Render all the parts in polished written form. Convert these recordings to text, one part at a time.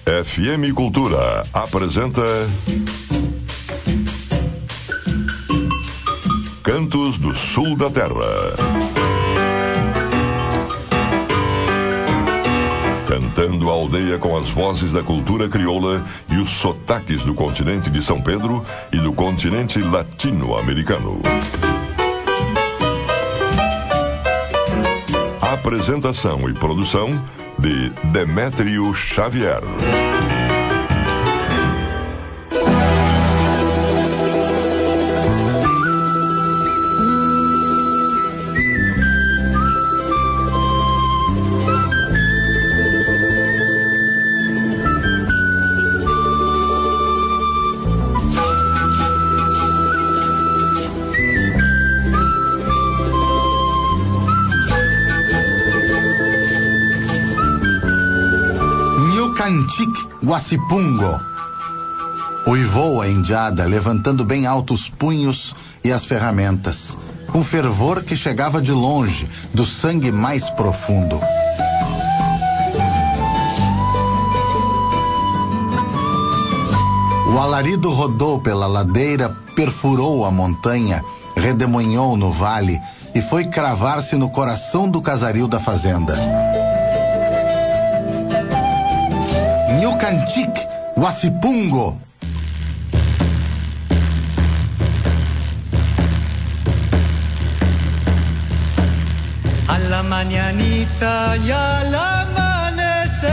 FM Cultura apresenta Cantos do Sul da Terra. Cantando a aldeia com as vozes da cultura crioula e os sotaques do continente de São Pedro e do continente latino-americano. Apresentação e produção de Demétrio Xavier. Cantic Guacipungo. Uivou a indiada, levantando bem altos os punhos e as ferramentas, com fervor que chegava de longe, do sangue mais profundo. O alarido rodou pela ladeira, perfurou a montanha, redemoinhou no vale e foi cravar-se no coração do casaril da fazenda. Cantic Guacipungo. A la mañanita y al amanecer,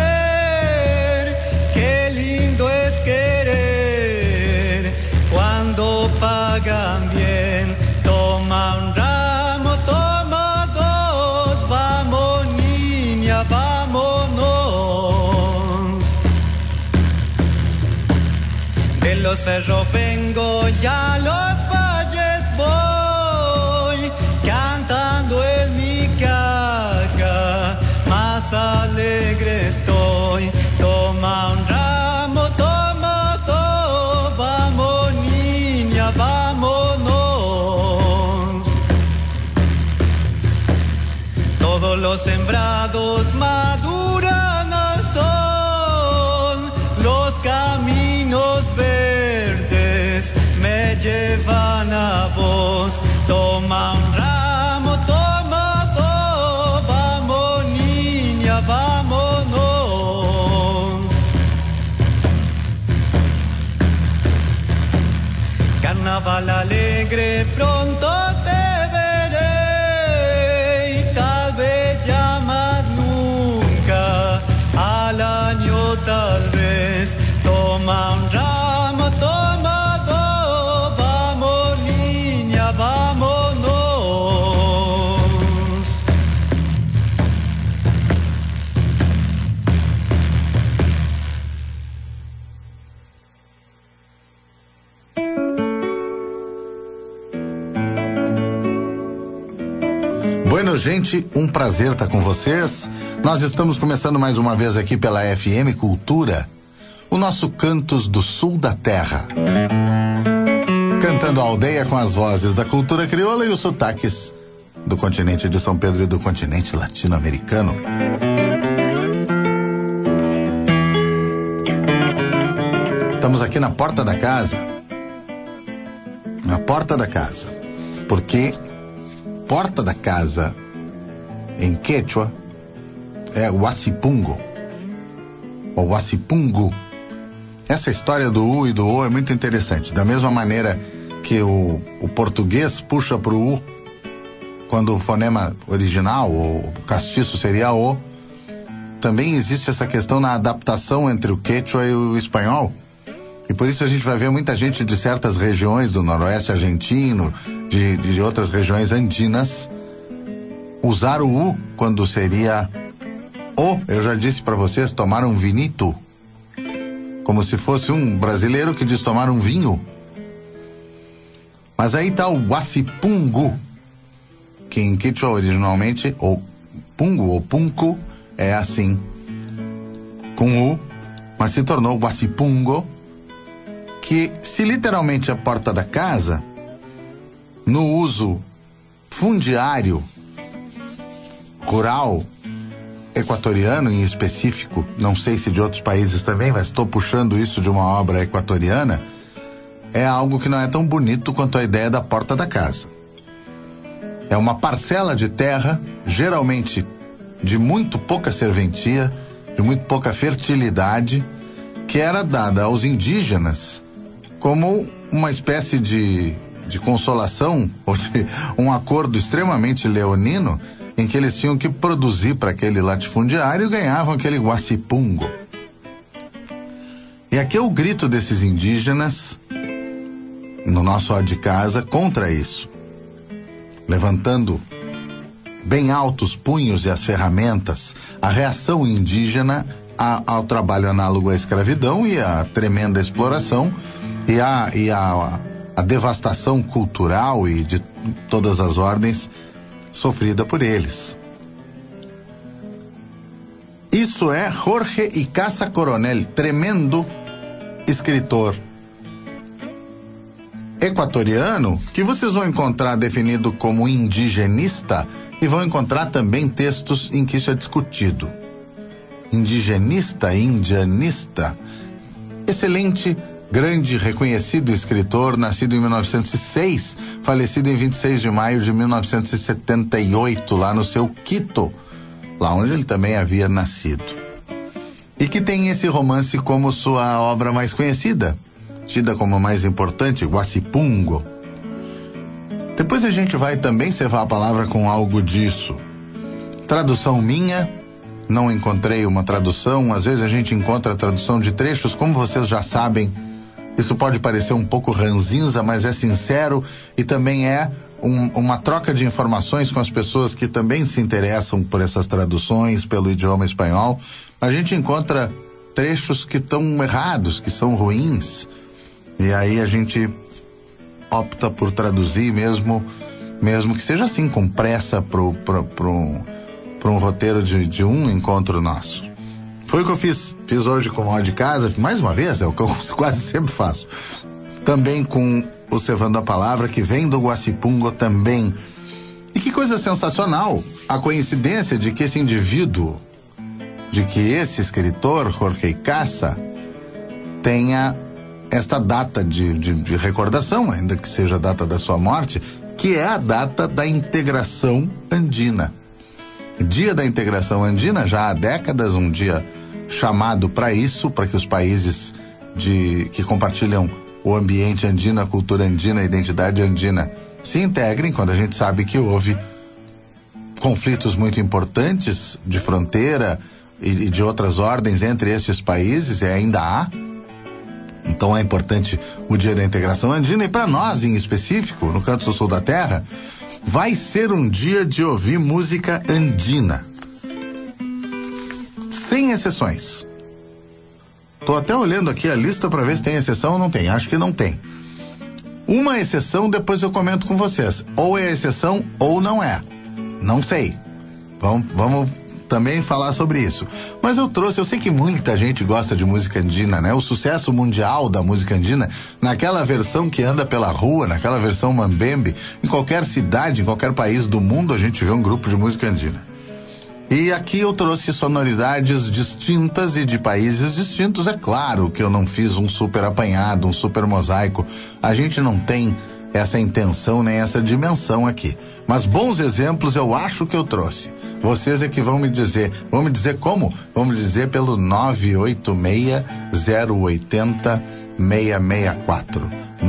qué lindo es querer. Cuando pagan bien, toma un ramo, toma dos, vamos niña, vámonos. De los cerros vengo y a los valles voy, cantando en mi caja, más alegre estoy. Toma un ramo, toma dos, vamos niña, vámonos. Todos los sembrados maduran al sol, los caminos verdes me llevan a vos. Toma un ramo, toma dos, vamos niña, vámonos. Carnaval alegre, pronto te veré y tal vez ya más nunca, al año tal vez. Toma un ramo, toma dos, vamos niña, vámonos. Bueno, gente, um prazer estar com vocês. Nós estamos começando mais uma vez aqui pela FM Cultura, o nosso Cantos do Sul da Terra. Cantando a aldeia com as vozes da cultura crioula e os sotaques do continente de São Pedro e do continente latino-americano. Estamos aqui na porta da casa. Na porta da casa. Porque porta da casa em quechua é Guacipungo ou Guacipungo. Essa história do U e do O é muito interessante. Da mesma maneira que o português puxa pro U quando o fonema original, o castiço seria O, também existe essa questão na adaptação entre o quechua e o espanhol. E por isso a gente vai ver muita gente de certas regiões do noroeste argentino, de outras regiões andinas, usar o U quando seria O. Eu já disse para vocês, tomar um vinito, como se fosse um brasileiro que diz tomar um vinho. Mas aí tá o Guacipungo, que em quechua originalmente, ou pungo ou punco, é assim, com U, mas se tornou Guacipungo, que se literalmente a porta da casa, no uso fundiário, rural, equatoriano em específico, não sei se de outros países também, mas estou puxando isso de uma obra equatoriana, é algo que não é tão bonito quanto a ideia da porta da casa. É uma parcela de terra, geralmente de muito pouca serventia, de muito pouca fertilidade, que era dada aos indígenas como uma espécie de consolação, ou de um acordo extremamente leonino, em que eles tinham que produzir para aquele latifundiário e ganhavam aquele guacipungo. E aqui é o grito desses indígenas, no nosso Ó de Casa, contra isso, levantando bem altos os punhos e as ferramentas, a reação indígena ao trabalho análogo à escravidão e à tremenda exploração e a devastação cultural e de todas as ordens sofrida por eles. Isso é Jorge Icaza Coronel, tremendo escritor equatoriano, que vocês vão encontrar definido como indigenista e vão encontrar também textos em que isso é discutido. Indigenista, indianista. Excelente, grande, reconhecido escritor, nascido em 1906, falecido em 26 de maio de 1978, lá no seu Quito, lá onde ele também havia nascido. E que tem esse romance como sua obra mais conhecida, tida como a mais importante, Guacipungo. Depois a gente vai também cevar a palavra com algo disso. Tradução minha, não encontrei uma tradução, às vezes a gente encontra a tradução de trechos, como vocês já sabem, isso pode parecer um pouco ranzinza, mas é sincero e também é uma troca de informações com as pessoas que também se interessam por essas traduções, pelo idioma espanhol. A gente encontra trechos que estão errados, que são ruins, e aí a gente opta por traduzir mesmo que seja assim, com pressa para um roteiro de um encontro nosso. Foi o que eu fiz hoje com o Ó de Casa, mais uma vez, é o que eu quase sempre faço. Também com o Cevando a Palavra, que vem do Guacipungo também. E que coisa sensacional, a coincidência de que esse indivíduo, de que esse escritor, Jorge Icaza, tenha esta data de recordação, ainda que seja a data da sua morte, que é a data da integração andina. Dia da integração andina, já há décadas, um dia chamado para isso, para que os países que compartilham o ambiente andino, a cultura andina, a identidade andina se integrem, quando a gente sabe que houve conflitos muito importantes de fronteira e de outras ordens entre esses países, e ainda há. Então é importante o Dia da Integração Andina, e para nós em específico, no Canto do Sul da Terra, vai ser um dia de ouvir música andina. Sem exceções. Tô até olhando aqui a lista para ver se tem exceção ou não tem. Acho que não tem. Uma exceção, depois eu comento com vocês. Ou é exceção ou não é. Não sei. Vamos também falar sobre isso. Mas eu sei que muita gente gosta de música andina, né? O sucesso mundial da música andina, naquela versão que anda pela rua, naquela versão mambembe, em qualquer cidade, em qualquer país do mundo, a gente vê um grupo de música andina. E aqui eu trouxe sonoridades distintas e de países distintos. É claro que eu não fiz um super apanhado, um super mosaico. A gente não tem essa intenção nem essa dimensão aqui. Mas bons exemplos eu acho que eu trouxe. Vocês é que vão me dizer como? Vamos dizer pelo 986-080-664.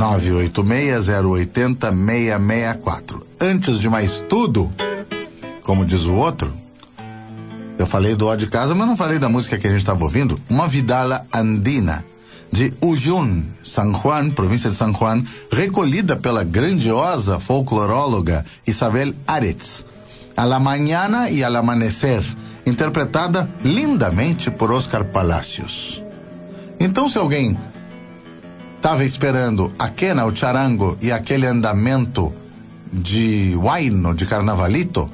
986-080-664. Antes de mais tudo, como diz o outro, eu falei do Ó de Casa, mas não falei da música que a gente estava ouvindo. Uma Vidala Andina, de Uyun, San Juan, província de San Juan, recolhida pela grandiosa folcloróloga Isabel Aretz. A la mañana y al amanecer, interpretada lindamente por Oscar Palacios. Então, se alguém estava esperando a quena, o charango e aquele andamento de huayno, de carnavalito,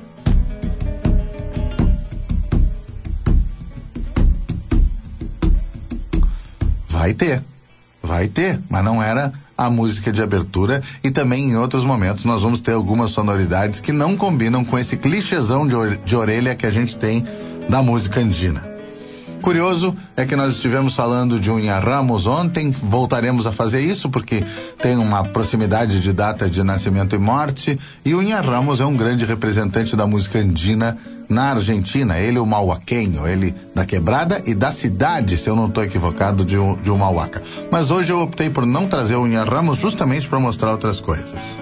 vai ter, mas não era a música de abertura, e também em outros momentos nós vamos ter algumas sonoridades que não combinam com esse clichêzão de orelha que a gente tem da música andina. Curioso é que nós estivemos falando de Unha Ramos ontem, voltaremos a fazer isso porque tem uma proximidade de data de nascimento e morte, e Unha Ramos é um grande representante da música andina na Argentina. Ele o mauaquenho, ele da quebrada e da cidade, se eu não estou equivocado, de um mauaca. Mas hoje eu optei por não trazer Unha Ramos justamente para mostrar outras coisas.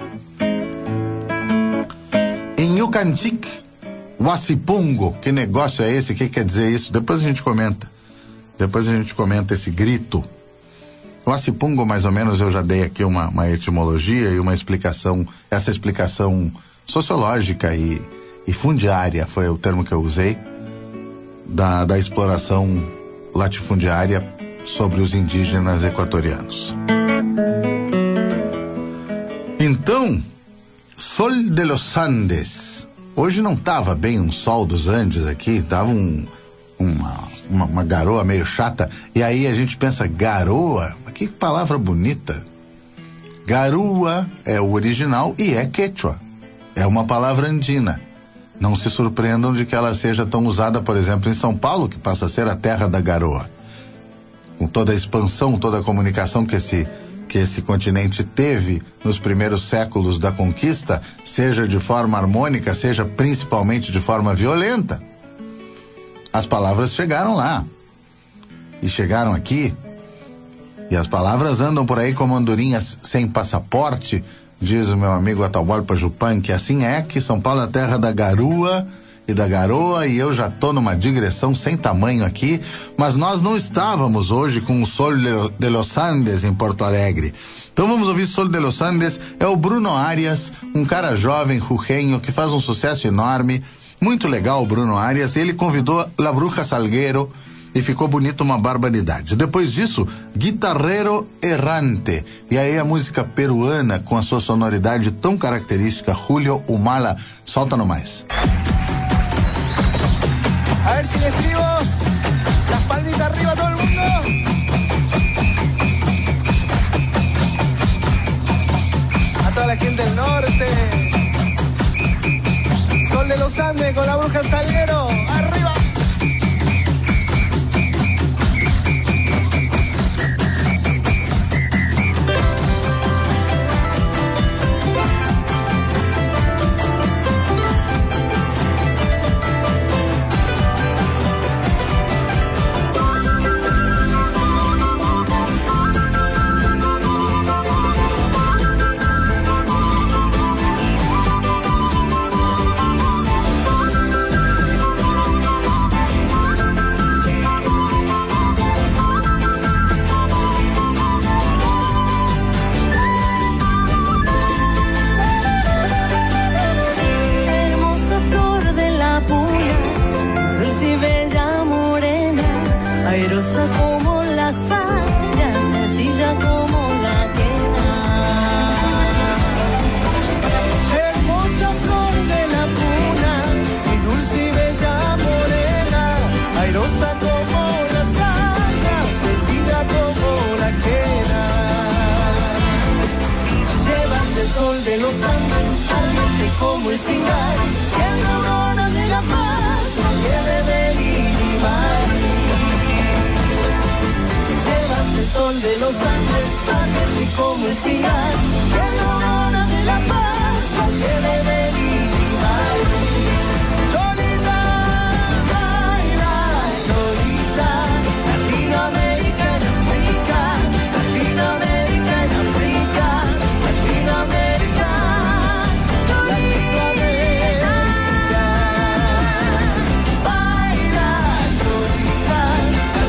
Em Yucantic, Huasipungo, que negócio é esse? O que quer dizer isso? Depois a gente comenta esse grito. Huasipungo, mais ou menos, eu já dei aqui uma etimologia e uma explicação, essa explicação sociológica e fundiária, foi o termo que eu usei, da exploração latifundiária sobre os indígenas equatorianos. Então, Sol de los Andes. Hoje não tava bem um sol dos Andes aqui, tava uma garoa meio chata, e aí a gente pensa, garoa? Que palavra bonita. Garoa é o original e é quechua. É uma palavra andina. Não se surpreendam de que ela seja tão usada, por exemplo, em São Paulo, que passa a ser a terra da garoa. Com toda a expansão, toda a comunicação que esse continente teve nos primeiros séculos da conquista, seja de forma harmônica, seja principalmente de forma violenta. As palavras chegaram lá. E chegaram aqui. E as palavras andam por aí como andorinhas sem passaporte, diz o meu amigo Atahualpa Yupan, que assim é, que São Paulo é a terra da garua e da garoa, e eu já tô numa digressão sem tamanho aqui, mas nós não estávamos hoje com o Sol de los Andes em Porto Alegre. Então vamos ouvir Sol de los Andes, é o Bruno Arias, um cara jovem, rujenho, que faz um sucesso enorme, muito legal o Bruno Arias, ele convidou La Bruja Salguero e ficou bonito uma barbaridade. Depois disso, Guitarrero Errante, e aí a música peruana com a sua sonoridade tão característica, Julio Humala, solta no mais. A ver, sin estribos, las palmitas arriba todo el mundo. A toda la gente del norte. Sol de los Andes con La Bruja Salguero, arriba. Como el cingal, que en la aurora de la paz no quiere venir ni mal. Llevas el sol de los Andes, caliente como el cingal, que en la aurora de la paz no quiere venir ni mal. Cholita, baila, Cholita, Latinoamérica en África, Latinoamérica en África, Latinoamérica.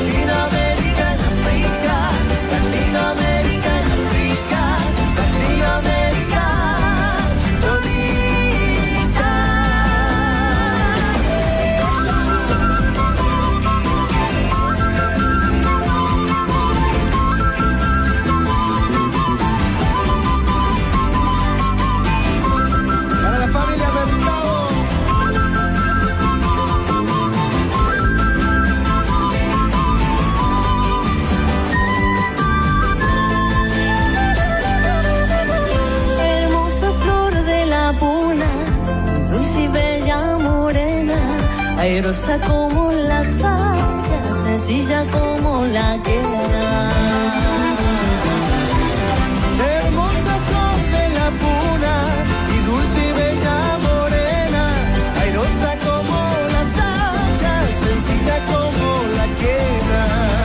Latinoamérica en África, Latinoamérica en África, Latinoamérica. airosa como la saya, sencilla como la quena. Hermosa flor de la puna y dulce y bella morena, airosa como la saya, sencilla como la quena.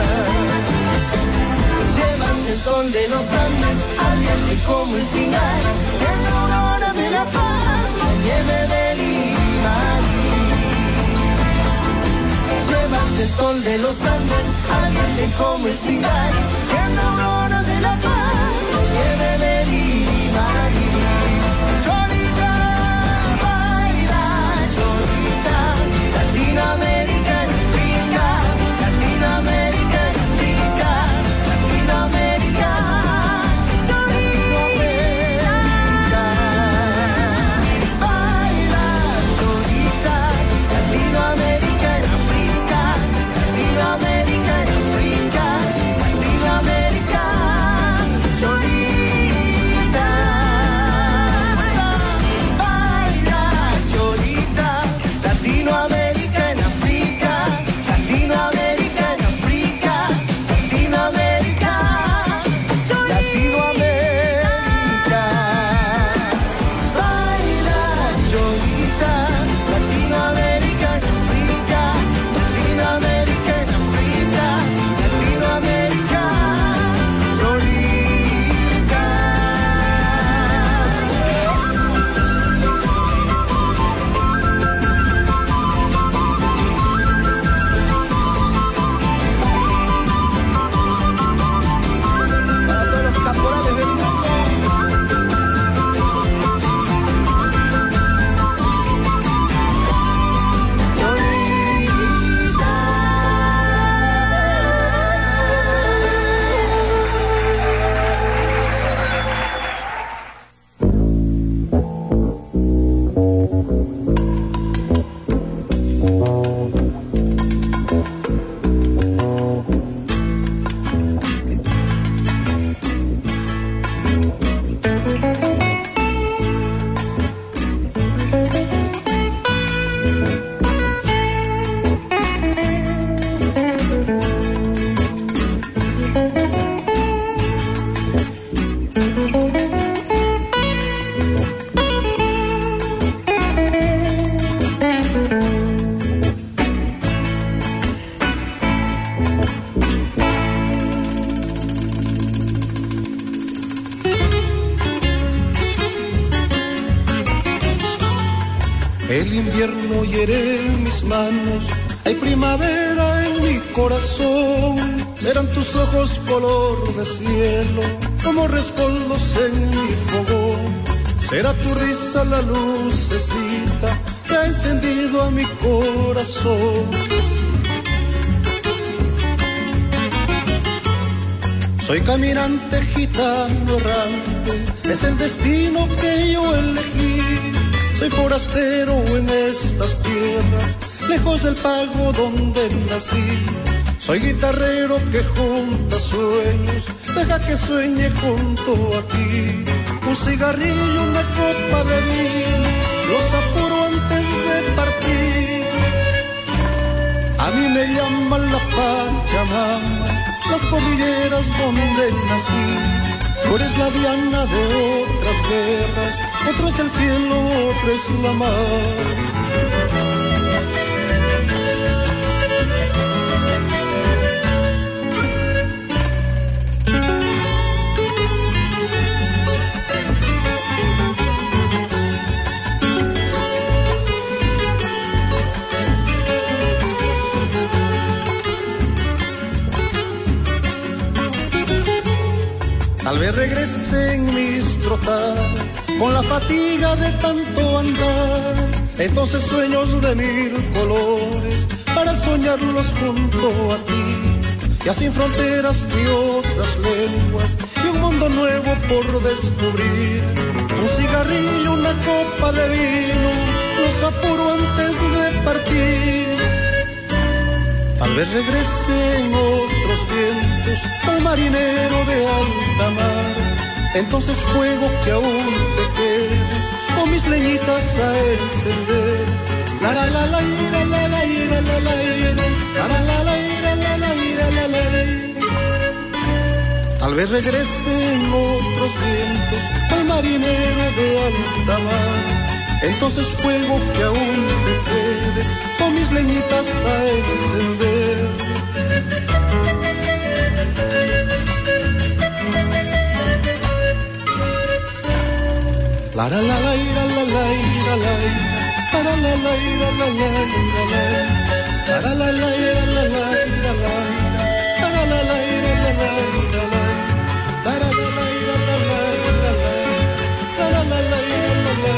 Llevas el sol de los Andes, ardiente como el cigar, en la aurora de la paz, la nieve del Imaní. Llevas el sol de los Andes, ardiente como el cigar, en la aurora de la paz, la nieve del Imaní. Cholita, baila, cholita, Latinoamérica en África, Latinoamérica en África, Latinoamérica, Latinoamérica. Baila, cholita, Latinoamérica en África, Latinoamérica en África, Latinoamérica, cholita. Baila, cholita, Latinoamérica en África, Latinoamérica en África, Latinoamérica, Latinoamérica. Baila, cholita, Latinoamérica en África, Latinoamérica en África, Latinoamérica, cholita. Para todos los caporales del mundo. El invierno hiere en mis manos, hay primavera en mi corazón. Serán tus ojos color de cielo, como rescoldos en mi fogón. Será tu risa la lucecita que ha encendido a mi corazón. Soy caminante gitano errante, es el destino que yo elegí. Soy forastero en estas tierras, lejos del pago donde nací. Soy guitarrero que junta sueños, deja que sueñe junto a ti. Un cigarrillo, una copa de vino, los apuro antes de partir. A mí me llaman la Pachamama, las cordilleras donde nací. Tú eres la diana de otras guerras, otro es el cielo, otro es la mar. Tal vez regrese en mis trotadas con la fatiga de tanto andar. Entonces sueños de mil colores para soñarlos junto a ti. Ya sin fronteras ni otras lenguas y un mundo nuevo por descubrir. Un cigarrillo, una copa de vino, los apuro antes de partir. Tal vez regrese en otros vientos al marinero de alta mar. Entonces fuego que aún te quede, con mis leñitas a encender, La la la la ira, la la ira, la la ira, la la la ira, la la ira, la la ira. Tal vez regresen otros vientos al marinero de alta mar. Entonces fuego que aún te quede, con mis leñitas a encender. La la la la ira, la la ira, la la la la ira, la la ira, la la la la ira, la la ira, la la la la ira, la la ira, la la la la ira, la la ira, la la la ira, la la.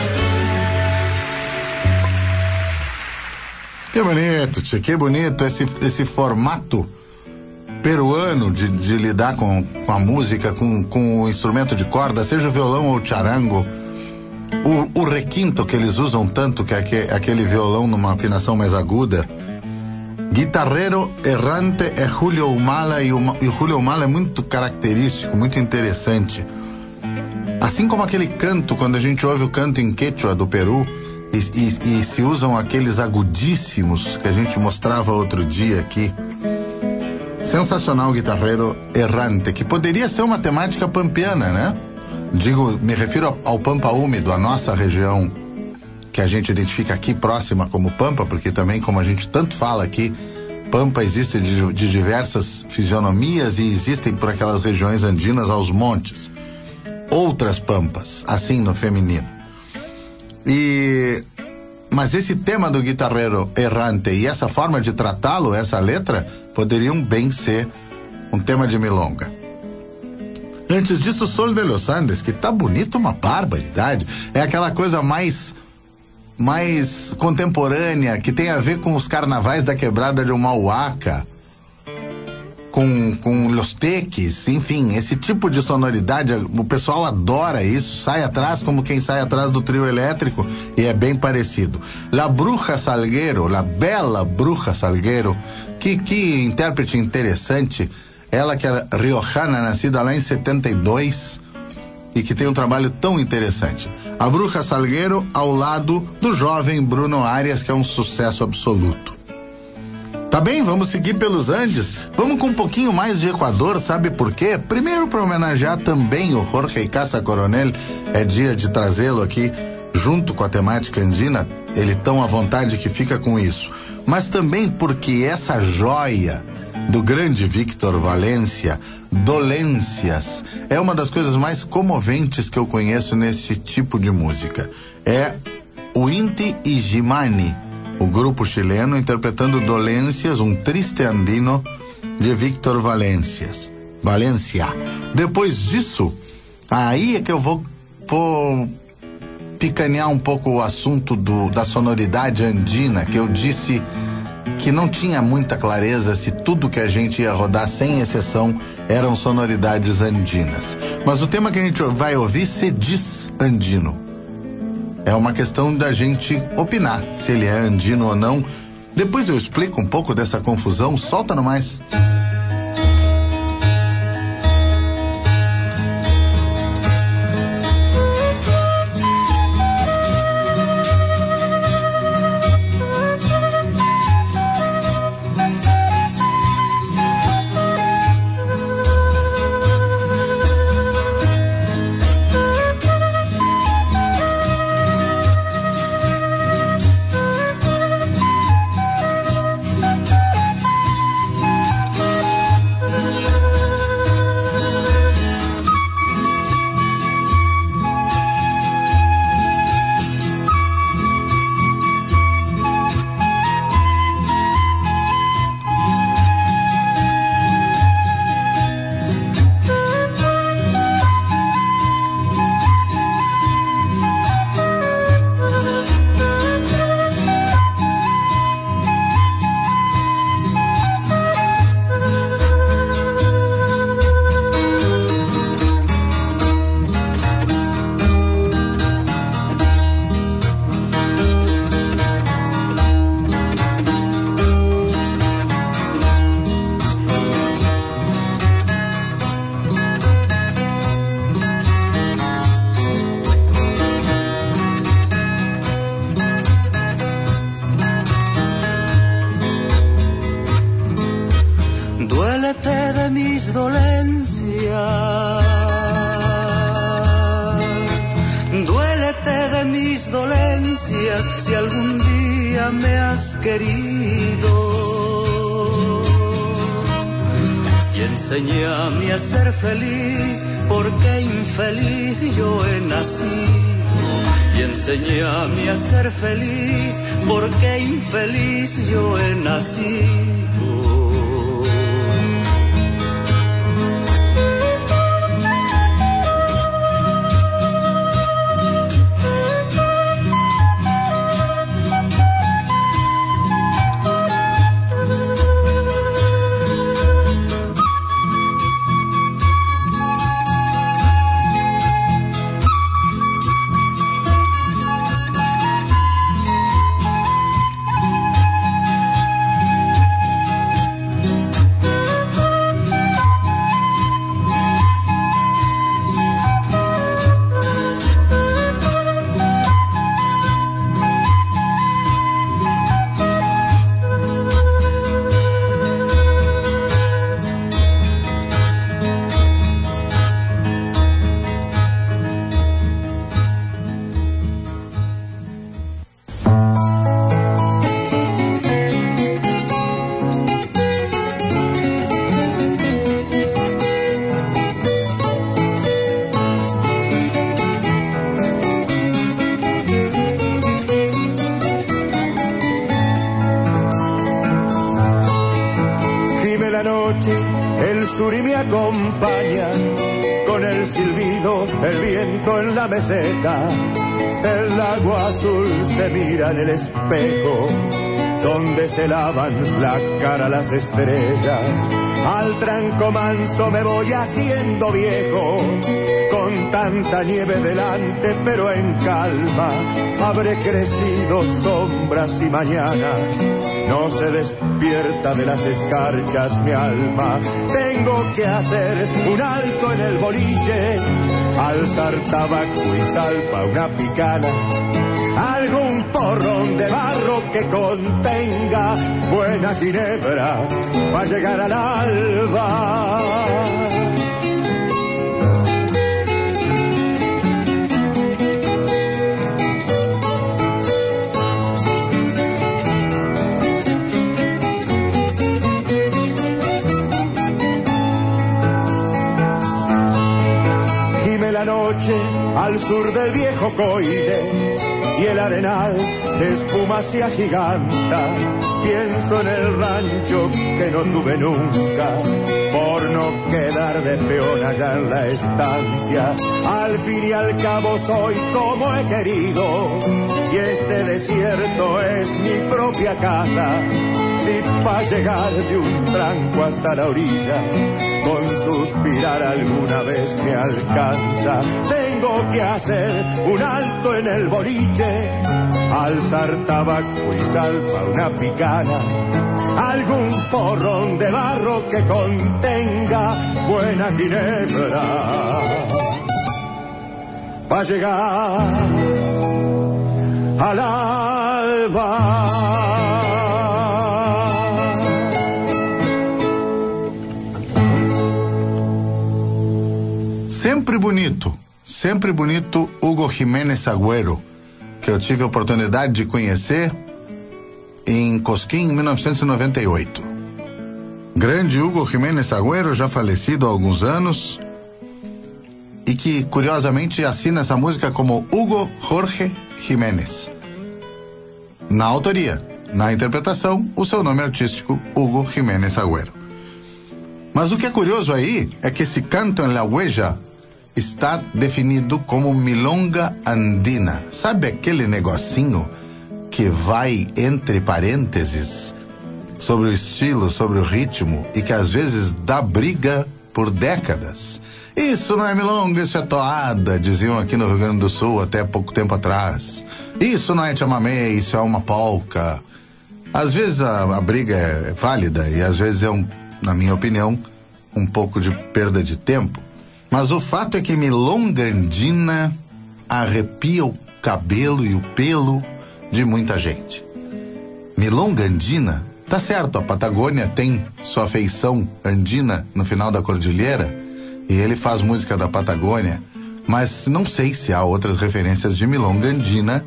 Que bonito, tio, que bonito esse formato peruano de lidar com a música, com o instrumento de corda, seja o violão ou o charango. O requinto que eles usam tanto, que é aquele violão numa afinação mais aguda. Guitarrero errante é Julio Humala, e o Julio Humala é muito característico, muito interessante. Assim como aquele canto, quando a gente ouve o canto em quechua do Peru, e se usam aqueles agudíssimos que a gente mostrava outro dia aqui. Sensacional guitarrero errante, que poderia ser uma temática pampiana, né? Me refiro ao Pampa Úmido, a nossa região que a gente identifica aqui próxima como Pampa, porque também, como a gente tanto fala aqui, Pampa existe de diversas fisionomias e existem por aquelas regiões andinas aos montes. Outras pampas, assim no feminino. Mas esse tema do guitarrero errante e essa forma de tratá-lo, essa letra, poderiam bem ser um tema de milonga. Antes disso, Sol de los Andes, que tá bonito, uma barbaridade. É aquela coisa mais contemporânea, que tem a ver com os carnavais da quebrada de Mauaca, com Los Teques, enfim, esse tipo de sonoridade, o pessoal adora isso, sai atrás como quem sai atrás do trio elétrico, e é bem parecido. La Bruja Salguero, La Bela Bruja Salguero, que intérprete interessante, ela que é riojana, nascida lá em 72, e que tem um trabalho tão interessante. A Bruja Salguero ao lado do jovem Bruno Arias, que é um sucesso absoluto. Tá bem, vamos seguir pelos Andes. Vamos com um pouquinho mais de Equador, sabe por quê? Primeiro, para homenagear também o Jorge Casa Coronel, é dia de trazê-lo aqui junto com a temática andina, ele tão à vontade que fica com isso. Mas também porque essa joia do grande Victor Valencia, Dolências, é uma das coisas mais comoventes que eu conheço nesse tipo de música. É o Inti Illimani, o grupo chileno, interpretando Dolências, um triste andino de Victor Valencia. Depois disso, aí é que eu vou picanear um pouco o assunto da sonoridade andina, que eu disse que não tinha muita clareza se tudo que a gente ia rodar, sem exceção, eram sonoridades andinas. Mas o tema que a gente vai ouvir se diz andino. É uma questão da gente opinar se ele é andino ou não. Depois eu explico um pouco dessa confusão. Solta no mais. mis dolencias, duélete de mis dolencias si algún día me has querido. Y enséñame a ser feliz, porque infeliz yo he nacido. Y enséñame a ser feliz, porque infeliz yo he nacido. Suri me acompaña con el silbido, el viento en la meseta. El lago azul se mira en el espejo, donde se lavan la cara las estrellas. Al tranco manso me voy haciendo viejo, con tanta nieve delante, pero en calma. Habré crecido sombras y mañana no se despierta de las escarchas mi alma. Tengo que hacer un alto en el boliche, alzar tabaco y salpa una picana, algún porrón de barro que contenga buena ginebra para llegar al alba. La noche al sur del viejo Coire y el arenal de espuma se agiganta. Pienso en el rancho que no tuve nunca, por no quedar de peón allá en la estancia. Al fin y al cabo soy como he querido, y este desierto es mi propia casa. Si pa' llegar de un tranco hasta la orilla, con suspirar alguna vez me alcanza. Tengo que hacer un alto en el boliche, alzar tabaco y salpa una picana, algún porrón de barro que contenga buena ginebra, pa' llegar al alba. Sempre bonito Hugo Jiménez Agüero, que eu tive a oportunidade de conhecer em Cosquim, em 1998. Grande Hugo Jiménez Agüero, já falecido há alguns anos, e que curiosamente assina essa música como Hugo Jorge Jiménez. Na autoria, na interpretação, o seu nome artístico, Hugo Jiménez Agüero. Mas o que é curioso aí é que esse canto em la huella está definido como milonga andina. Sabe aquele negocinho que vai entre parênteses sobre o estilo, sobre o ritmo, e que às vezes dá briga por décadas? Isso não é milonga, isso é toada, diziam aqui no Rio Grande do Sul até pouco tempo atrás. Isso não é chamamé, isso é uma polca. Às vezes a briga é válida e às vezes na minha opinião, um pouco de perda de tempo. Mas o fato é que milonga andina arrepia o cabelo e o pelo de muita gente. Milonga andina Tá certo, a Patagônia tem sua feição andina no final da cordilheira, e ele faz música da Patagônia, mas não sei se há outras referências de milonga andina,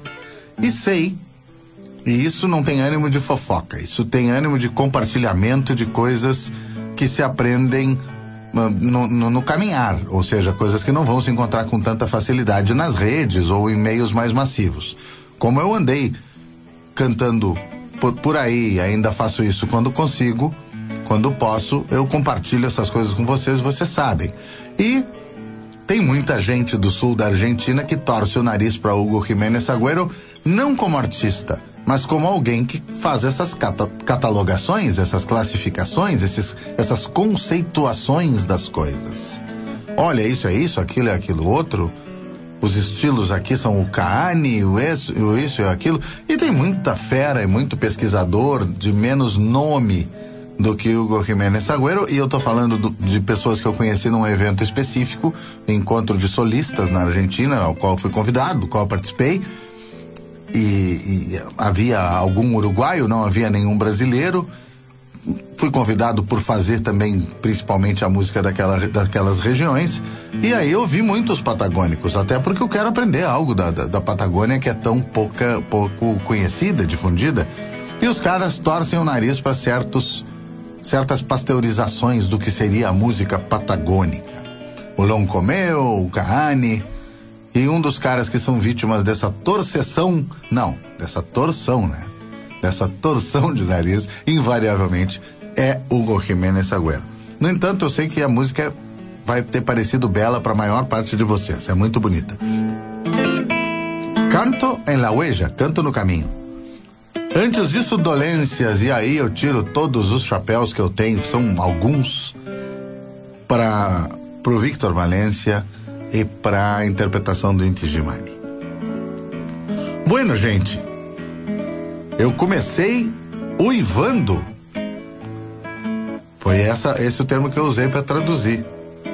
e isso não tem ânimo de fofoca, isso tem ânimo de compartilhamento de coisas que se aprendem no caminhar, ou seja, coisas que não vão se encontrar com tanta facilidade nas redes ou em meios mais massivos. Como eu andei cantando por aí, ainda faço isso quando consigo, quando posso, eu compartilho essas coisas com vocês sabem. E tem muita gente do sul da Argentina que torce o nariz para Hugo Jiménez Agüero, não como artista, mas como alguém que faz essas catalogações, essas classificações, essas conceituações das coisas. Olha, isso é isso, aquilo é aquilo outro. Os estilos aqui são o Kaani, o isso e aquilo. E tem muita fera e muito pesquisador de menos nome do que Hugo Jiménez Agüero. E eu tô falando de pessoas que eu conheci num evento específico, encontro de solistas na Argentina, ao qual fui convidado, do qual participei. E havia algum uruguaio, não havia nenhum brasileiro. Fui convidado por fazer também, principalmente a música daquelas regiões, e aí eu vi muitos patagônicos, até porque eu quero aprender algo da Patagônia que é tão pouco conhecida, difundida, e os caras torcem o nariz para certas pasteurizações do que seria a música patagônica. O Loncomeo, o Kaani, e um dos caras que são vítimas dessa torção de nariz, invariavelmente, é Hugo Jiménez Agüero. No entanto, eu sei que a música vai ter parecido bela para a maior parte de vocês, é muito bonita. Canto en la huella, canto no caminho. Antes disso, dolências, e aí eu tiro todos os chapéus que eu tenho, que são alguns, pro Victor Valência e para a interpretação do Inti Gimani. Bueno, gente, eu comecei uivando. Foi esse o termo que eu usei para traduzir.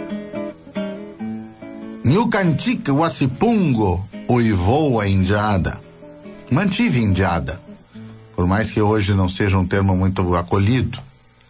Ñucanchic Huasipungo uivou a indiada. Mantive indiada, por mais que hoje não seja um termo muito acolhido.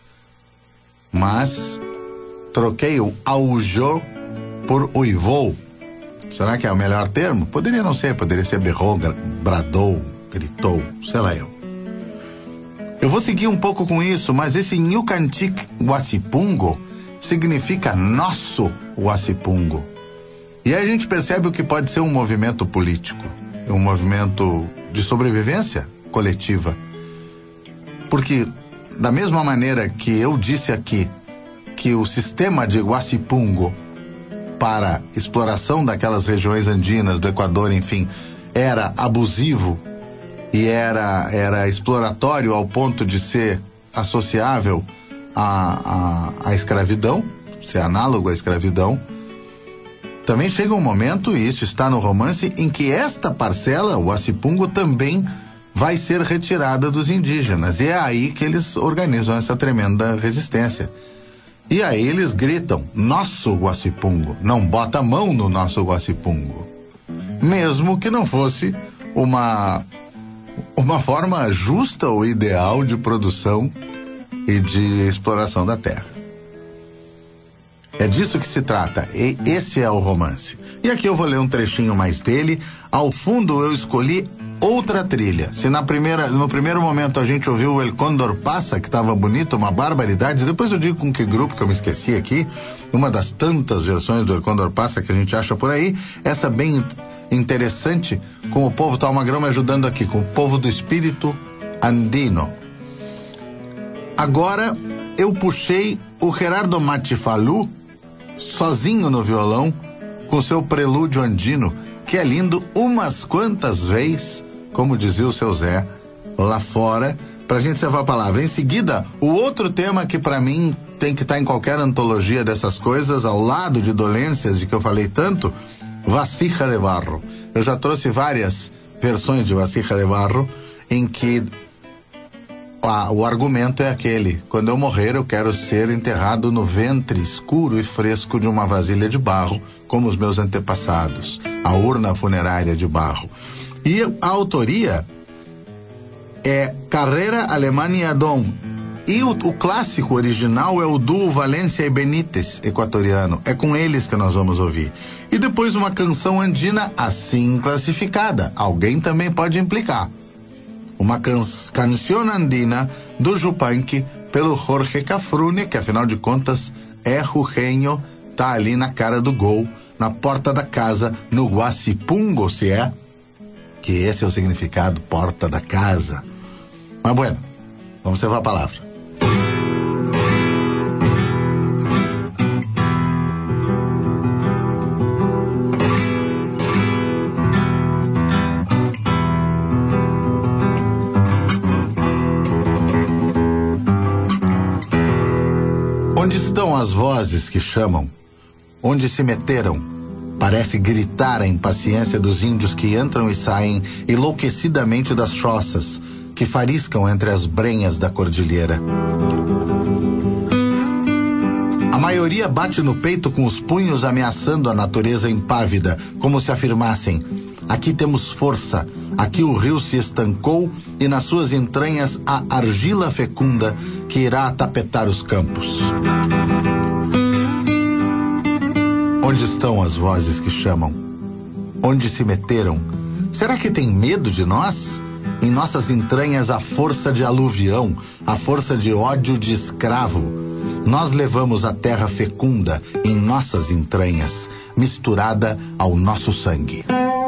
Mas troquei o aujou por uivou. Será que é o melhor termo? Poderia não ser, poderia ser berrou, bradou, gritou, sei lá eu. Eu vou seguir um pouco com isso, mas esse Ñucanchic Huasipungo significa nosso Huasipungo. E aí a gente percebe o que pode ser um movimento político, um movimento de sobrevivência coletiva. Porque, da mesma maneira que eu disse aqui que o sistema de Huasipungo para exploração daquelas regiões andinas, do Equador, enfim, era abusivo e era exploratório ao ponto de ser associável à escravidão, ser análogo à escravidão, também chega um momento, e isso está no romance, em que esta parcela, o Huasipungo, também vai ser retirada dos indígenas, e é aí que eles organizam essa tremenda resistência. E aí eles gritam, nosso Huasipungo, não bota a mão no nosso Huasipungo. Mesmo que não fosse uma forma justa ou ideal de produção e de exploração da terra. É disso que se trata, e esse é o romance. E aqui eu vou ler um trechinho mais dele. Ao fundo eu escolhi outra trilha. Se no primeiro momento a gente ouviu o El Condor Passa, que estava bonito, uma barbaridade, depois eu digo com que grupo que eu me esqueci aqui, uma das tantas versões do El Condor Passa que a gente acha por aí, essa bem interessante, com o povo, tá o Magrão me ajudando aqui, com o povo do espírito andino. Agora eu puxei o Gerardo Matifalu sozinho no violão, com seu prelúdio andino, que é lindo umas quantas vezes, como dizia o seu Zé, lá fora, pra gente levar a palavra. Em seguida, o outro tema que pra mim tem que estar em qualquer antologia dessas coisas, ao lado de Dolências, de que eu falei tanto, Vasija de Barro. Eu já trouxe várias versões de Vasija de Barro, em que o argumento é aquele: quando eu morrer eu quero ser enterrado no ventre escuro e fresco de uma vasilha de barro, como os meus antepassados, a urna funerária de barro. E a autoria é Carrera Alemania Dom E o clássico original é o duo Valência e Benítez, equatoriano. É com eles que nós vamos ouvir. E depois uma canção andina assim classificada. Alguém também pode implicar. Uma canção andina do Yupanqui pelo Jorge Cafrune, que afinal de contas é jujeño, tá ali na cara do gol, na porta da casa, no Guasipungo, se é, que esse é o significado, porta da casa. Mas bueno, vamos levar a palavra. Onde estão as vozes que chamam? Onde se meteram? Parece gritar a impaciência dos índios que entram e saem enlouquecidamente das choças, que fariscam entre as brenhas da cordilheira. A maioria bate no peito com os punhos ameaçando a natureza impávida, como se afirmassem: aqui temos força, aqui o rio se estancou e nas suas entranhas a argila fecunda que irá tapetar os campos. Onde estão as vozes que chamam? Onde se meteram? Será que tem medo de nós? Em nossas entranhas a força de aluvião, a força de ódio de escravo. Nós levamos a terra fecunda em nossas entranhas, misturada ao nosso sangue.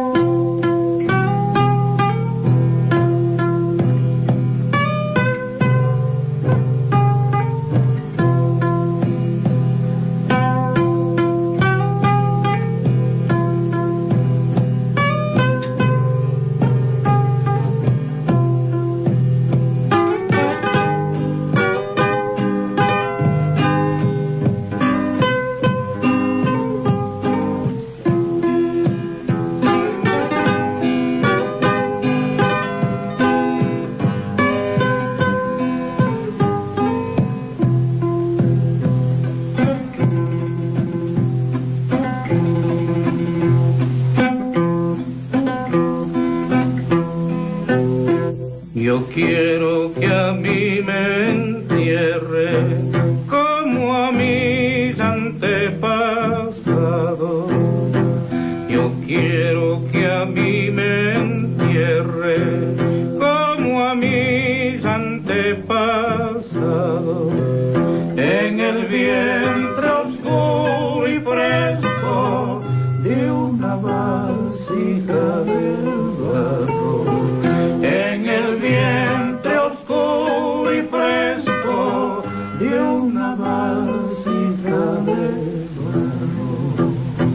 Yo quiero que a mí me entierre como a mis antepasados. Yo quiero que a mí me entierre como a mis antepasados. En el vientre oscuro y fresco de una vasija de barro. En el vientre oscuro y fresco de una vasija de barro.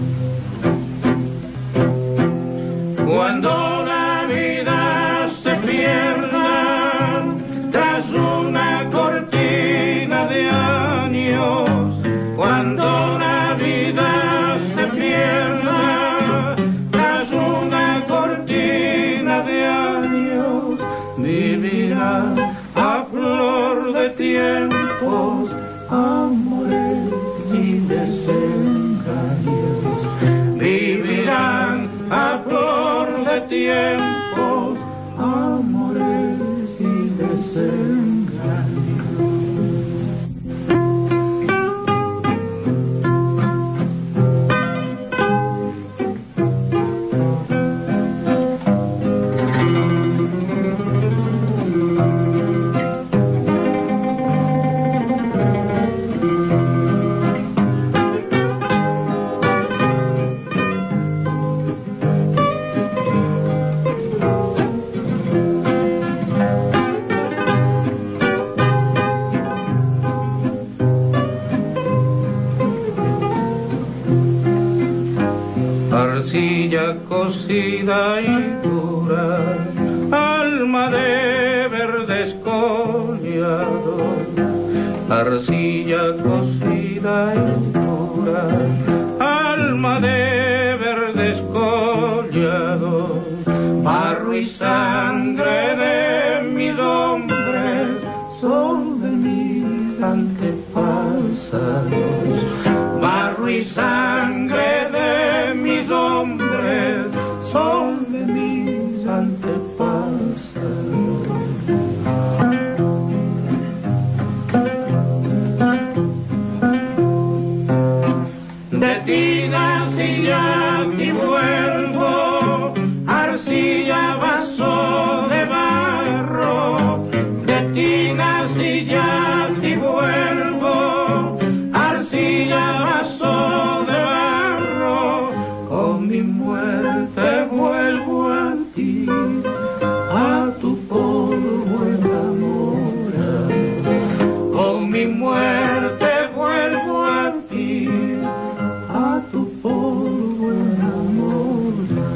Cuando la vida se pierda tras una cortina de años, cuando la vida se pierda tras una cortina de años, vivirán a flor de tiempos, amores y desengaños. Vivirán a flor de tiempos, amores y desengaños. Arcilla cocida y dura, alma de verdes collados. Arcilla cocida y dura, alma de verdes collados. Barro y sangre de mis hombres, son de mis antepasados. Barro y sangre de mis hombres, son de mis antepasados. mi muerte vuelvo a ti, a tu polvo enamorado.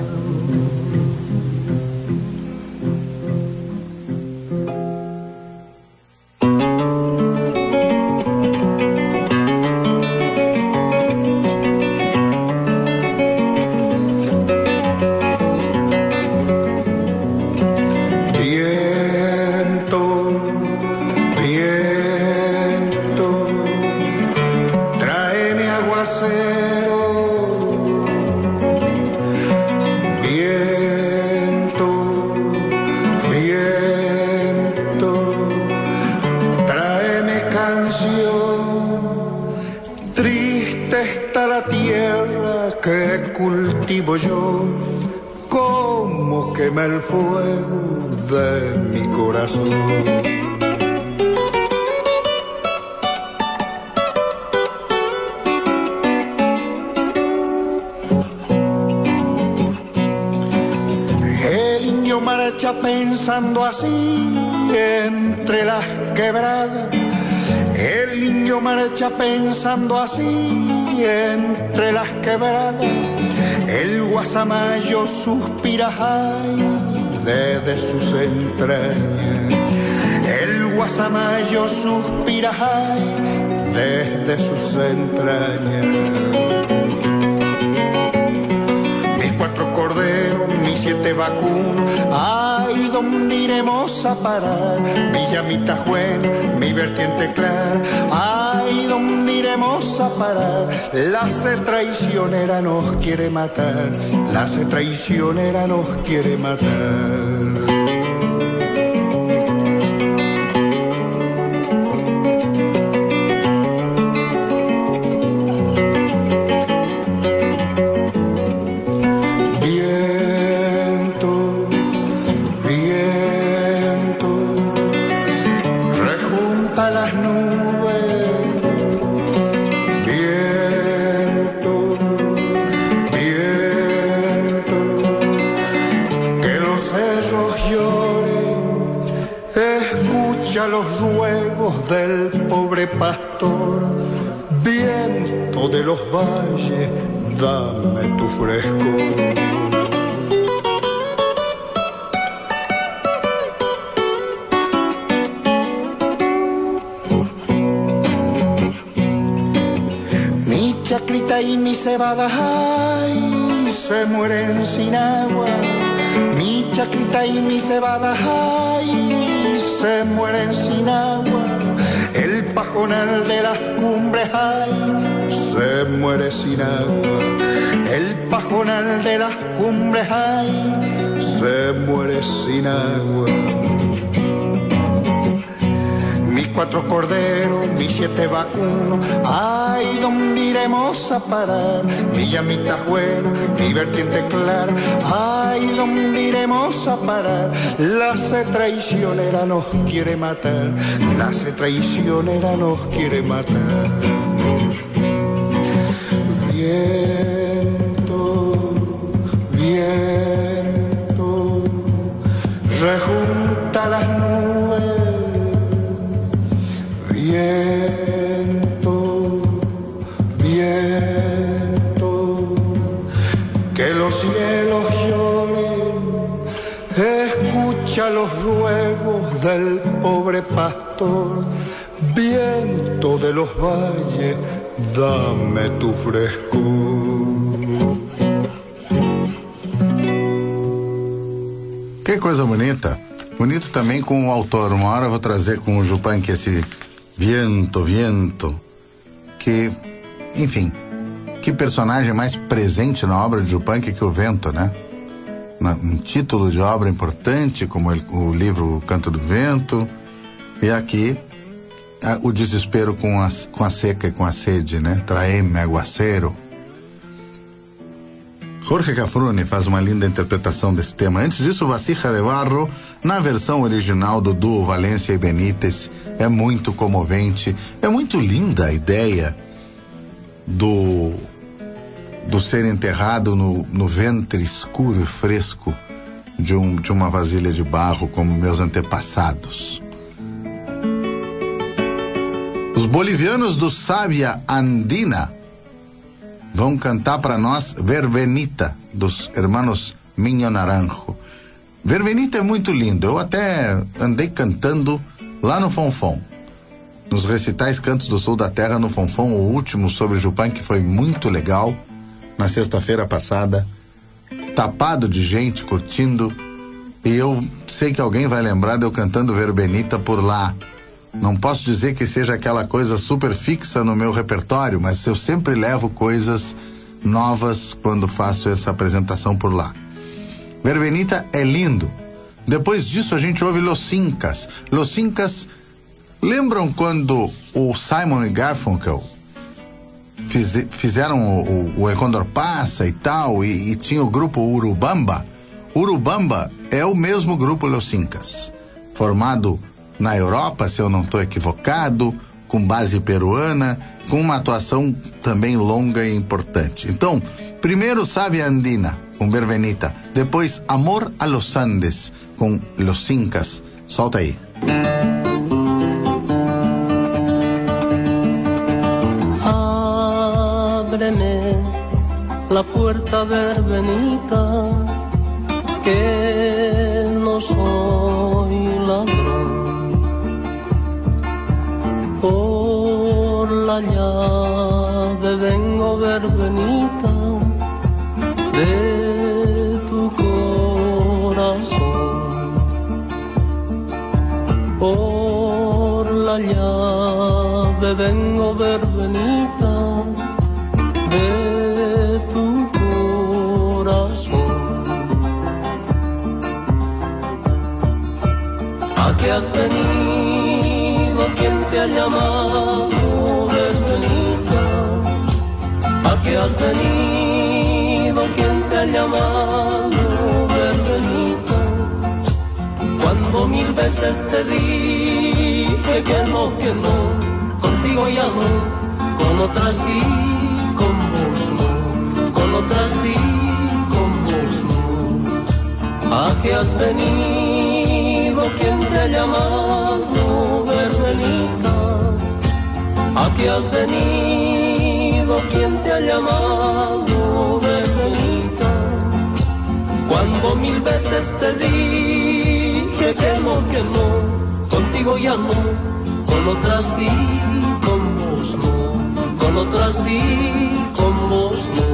Cultivo yo, como quema el fuego de mi corazón. El indio marcha pensando así entre las quebradas. El indio marcha pensando así entre las quebradas. El guasamayo suspira ay, desde sus entrañas. El guasamayo suspira ay, desde sus entrañas. Mis 4 corderos, mis 7 vacunos, ay, ¿dónde iremos a parar? Mi llamita juena, mi vertiente clara, ay, ¿dónde iremos a parar? La sed traicionera nos quiere matar, la sed traicionera nos quiere matar. Los ruegos del pobre pastor, viento de los valles, dame tu frescor. Mi chacrita y mi cebada, ay, se mueren sin agua. Mi chacrita y mi cebada, ay, se mueren sin agua. El pajonal de las cumbres, ay, se muere sin agua. El pajonal de las cumbres, ay, se muere sin agua. Mis 4 corderos, mis 7 vacunos, ay, ¿dónde iremos a parar? Mi llamita juena, mi vertiente clara, ay, ¿dónde iremos a parar? La sed traicionera nos quiere matar, la sed traicionera nos quiere matar. Viento, viento, rejunta las nubes. Viento, viento, que los cielos lloren, escucha los ruegos del pobre pastor. Viento de los valles, dame tu frescor. Que coisa bonita. Bonito também com o autor. Uma hora eu vou trazer com o Yupanqui esse Viento, Viento, que, enfim, que personagem mais presente na obra de Yupanqui que o vento, né? Um título de obra importante, como o livro Canto do Vento, e aqui o desespero com a seca e com a sede, né? Traeme aguacero. Jorge Cafrune faz uma linda interpretação desse tema. Antes disso, Vasija de Barro, na versão original do duo Valência e Benítez, é muito comovente, é muito linda a ideia do ser enterrado no ventre escuro e fresco de uma vasilha de barro, como meus antepassados. Os bolivianos do Savia Andina vão cantar para nós Verbenita, dos hermanos Minho Naranjo. Verbenita é muito lindo. Eu até andei cantando lá no Fonfon, nos recitais Cantos do Sul da Terra no Fonfon, o último sobre Jupan, que foi muito legal, na sexta-feira passada, tapado de gente curtindo, e eu sei que alguém vai lembrar de eu cantando Verbenita por lá. Não posso dizer que seja aquela coisa super fixa no meu repertório, mas eu sempre levo coisas novas quando faço essa apresentação por lá. Verbenita é lindo. Depois disso a gente ouve Los Incas. Los Incas, lembram quando o Simon e Garfunkel fizeram o Condor Passa e tal, e tinha o grupo Urubamba? Urubamba é o mesmo grupo Los Incas, formado na Europa, se eu não estou equivocado, com base peruana, com uma atuação também longa e importante. Então, primeiro Savia Andina, com Verbenita, depois Amor a los Andes, com Los Incas. Solta aí. Ábreme la puerta, Verbenita, que no soy ladrón. Por la llave vengo, Verbenita, de tu corazón. Por la llave vengo, Verbenita, de tu corazón. ¿A qué has venido? ¿Quién te ha llamado, Verbenita? ¿A qué has venido? ¿Quién te ha llamado, Verbenita? Cuando 1000 veces te dije que no, contigo ya no, con otras sí, con vos no, con otras sí, con vos no. ¿A qué has venido? ¿Quién te ha llamado, Verbenita? ¿A qué has venido? ¿Quién te ha llamado, Verbenita? Cuando 1000 veces te dije que no, contigo ya no, con otras sí, con vos no, con otras sí, con vos no.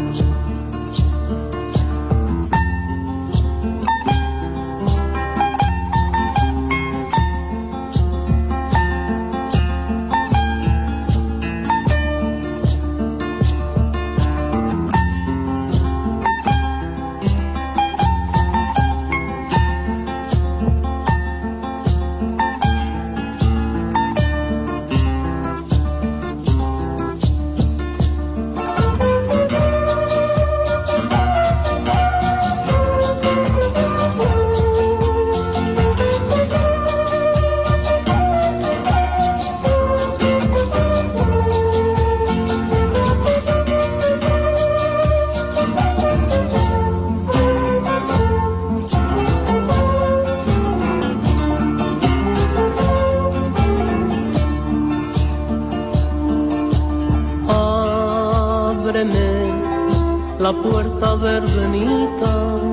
La puerta, Verbenita,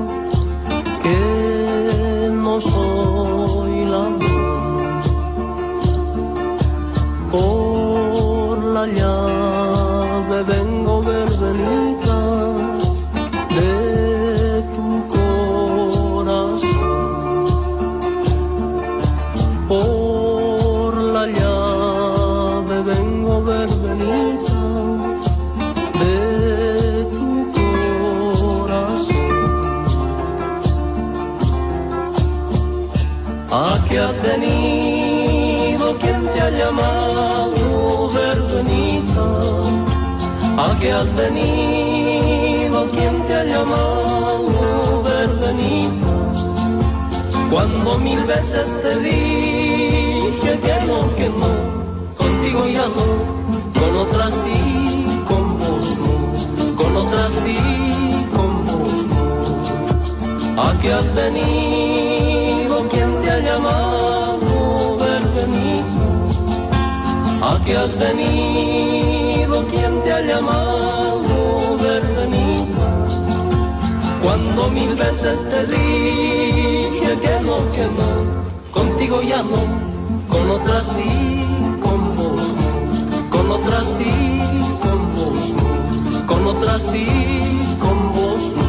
que no soy ladrón. Por la llave vengo, Verbenita, de tu corazón. Por la llave vengo, Verbenita, ¿a qué has venido? ¿Quién te ha llamado, Verbenita? ¿A qué has venido? ¿Quién te ha llamado, Verbenita? Cuando 1000 veces te dije que no, contigo ya no, con otras sí, con vos no, con otras sí, con vos no. ¿A qué has venido? ¿Quién te ha llamado, Verbenita? ¿A que has venido, ¿quién te ha llamado, Verbenita? Cuando 1000 veces te dije que no, contigo ya no, con otras sí, con vos no, con otras sí, con vos no, con otras sí, con vos no.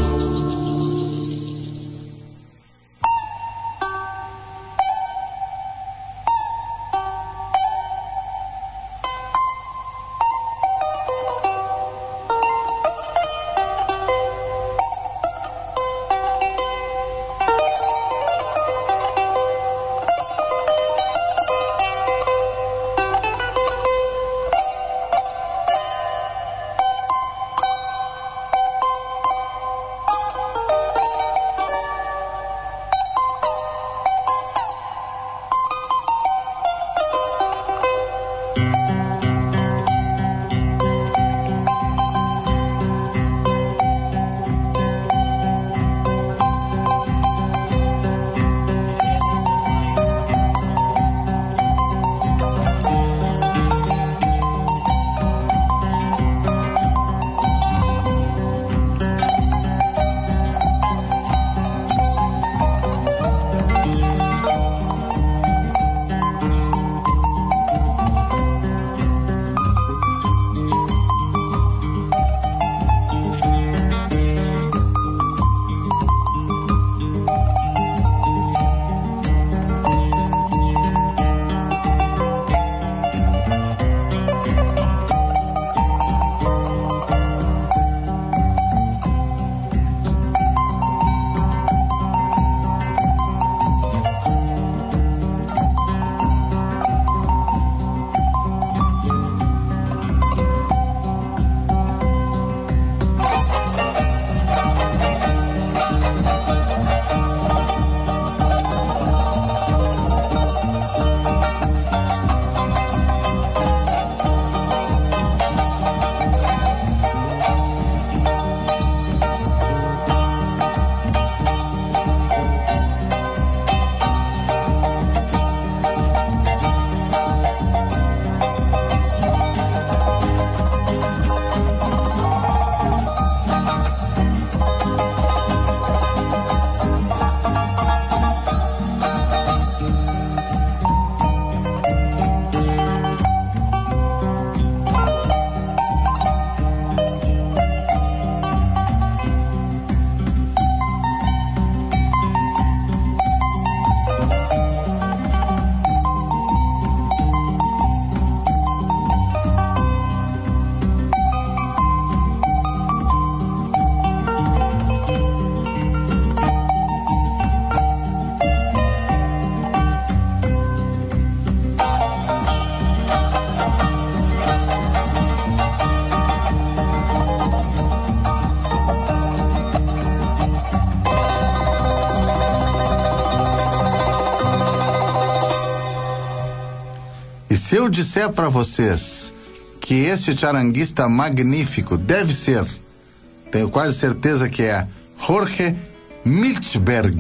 Se eu disser para vocês que esse charanguista magnífico deve ser, tenho quase certeza que é, Jorge Milchberg.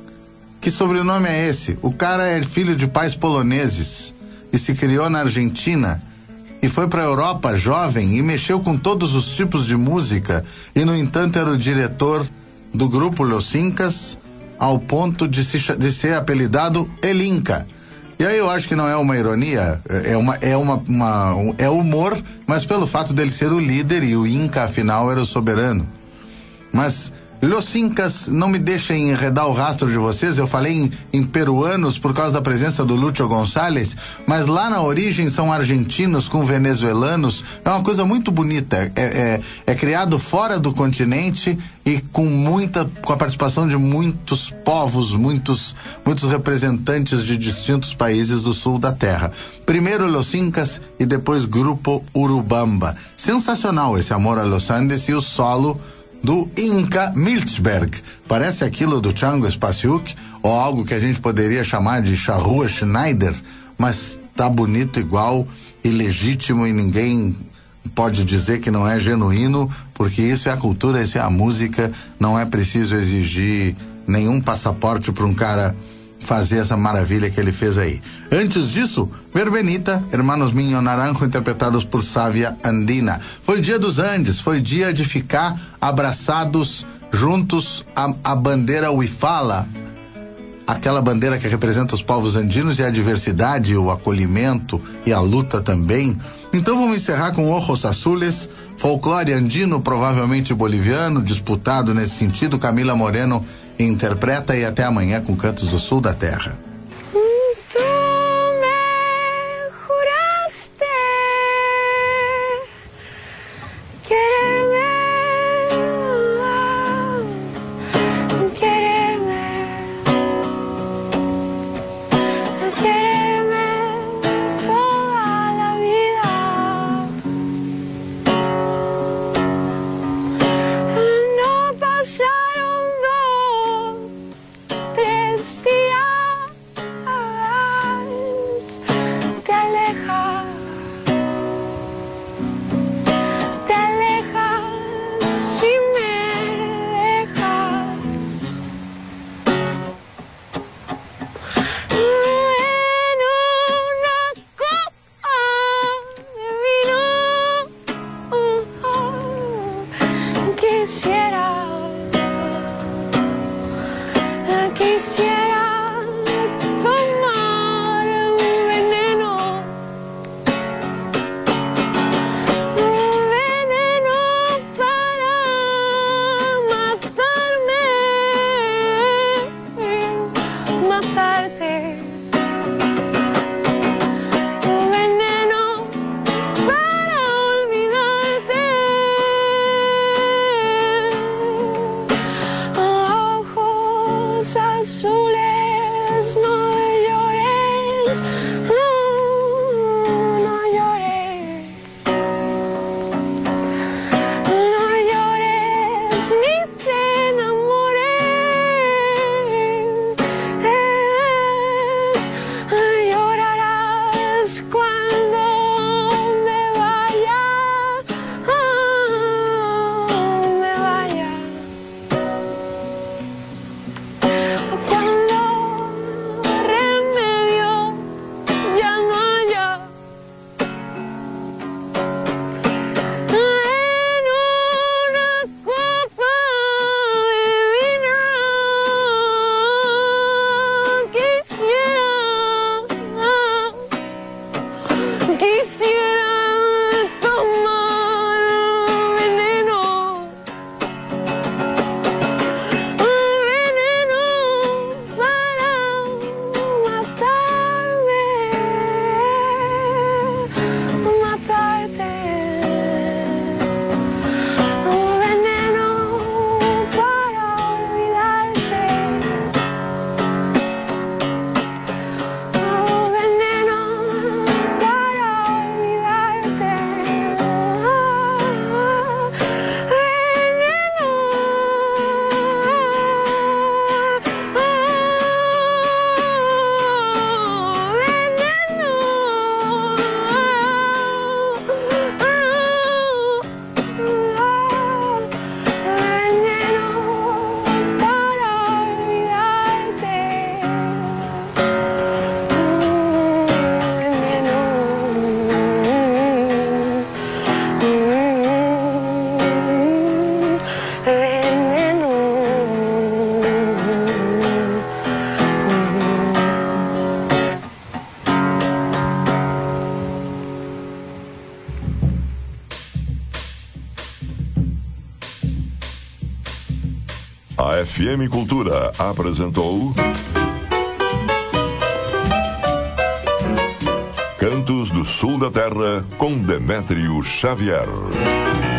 Que sobrenome é esse? O cara é filho de pais poloneses e se criou na Argentina e foi para a Europa jovem e mexeu com todos os tipos de música e, no entanto, era o diretor do grupo Los Incas ao ponto de ser apelidado El Inca. E aí eu acho que não é uma ironia, é humor, mas pelo fato dele ser o líder e o Inca, afinal, era o soberano. Mas Los Incas, não me deixem enredar o rastro de vocês, eu falei em peruanos por causa da presença do Lúcio Gonçalves, mas lá na origem são argentinos com venezuelanos, é uma coisa muito bonita, é criado fora do continente e com a participação de muitos povos, muitos representantes de distintos países do sul da terra. Primeiro Los Incas e depois Grupo Urubamba. Sensacional esse Amor a Los Andes e o solo do Inca Milchberg. Parece aquilo do Django Spasiuk, ou algo que a gente poderia chamar de Charrua Schneider, mas tá bonito igual e legítimo e ninguém pode dizer que não é genuíno, porque isso é a cultura, isso é a música, não é preciso exigir nenhum passaporte para um cara fazer essa maravilha que ele fez aí. Antes disso, Verbenita, Hermanos Minho Naranjo, interpretados por Sávia Andina. Foi dia dos Andes, foi dia de ficar abraçados juntos à bandeira Huifala, aquela bandeira que representa os povos andinos e a diversidade, o acolhimento e a luta também. Então vamos encerrar com Ojos Azules, folclore andino, provavelmente boliviano, disputado nesse sentido. Camila Moreno interpreta, e até amanhã com Cantos do Sul da Terra. A FM Cultura apresentou Cantos do Sul da Terra com Demétrio Xavier.